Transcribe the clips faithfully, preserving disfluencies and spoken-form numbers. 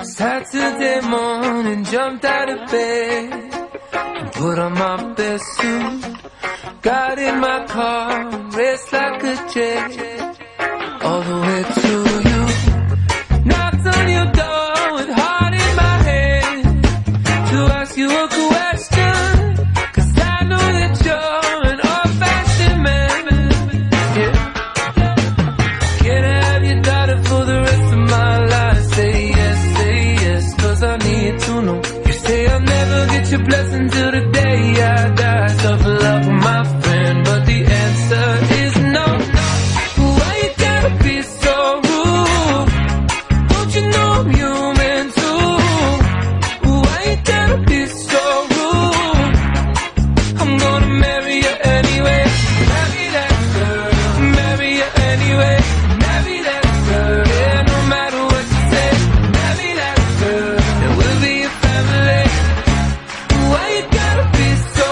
Saturday morning, jumped out of bed and put on my best suit. Got in my car, raced like a jet all the way to you. Knocked on your door with heart in my hand to ask you a question, 'cause I know that you're an old-fashioned man. Yeah. Can I have your daughter for the rest of my life? Say yes, say yes, 'cause I need to know. You say I'll never get your blessing till the day I die. Tough luck, my friend, but the answer is no. Why you gotta be so rude? Don't you know I'm human too? Why you gotta be so rude? I'm gonna marry you anyway. Marry that girl, marry you anyway. Marry that girl, yeah, no matter what you say. Marry that girl, and we'll be a family. Why you gotta be so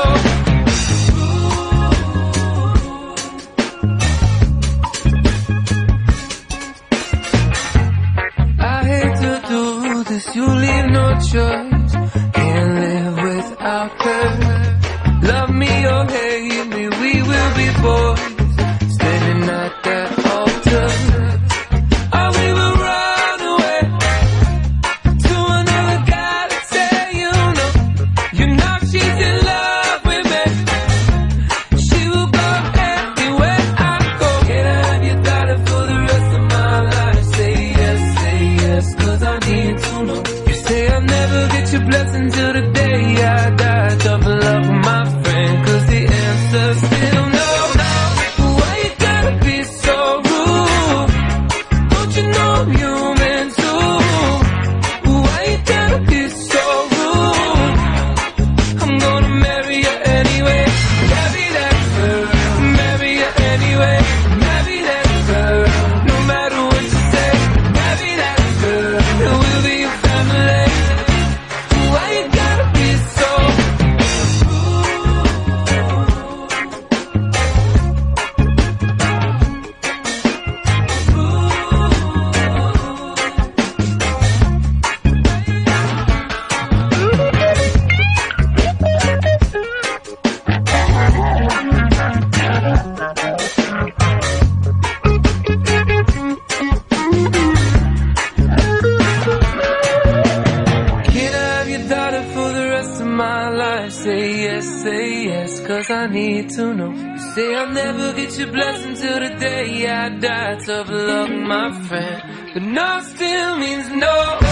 I hate to do this, you leave no choice. Can't live without her. Love me or hate me, we will be boys, standing at that altar. Or we will run away to another guy to say you know. You know she's in love with me. She will go anywhere I go. Can I have your daughter for the rest of my life? Say yes, say yes, 'cause I need to know. You say I'll never get your blessing till the day I die. Tough luck, my friend, 'cause the answer's still no. Why you gotta be so rude? Don't you know I'm human too? Why you gotta be so rude? I'm gonna marry you anyway. Marry that girl, marry you anyway. Marry that girl, no matter what you say. Marry that girl, and we'll be a family. Why you gotta be so Can I have your daughter for the rest of my life? Say yes, say yes, 'cause I need to know. You say I'll never get your blessing till the day I die. Tough luck, my friend, but no still means no.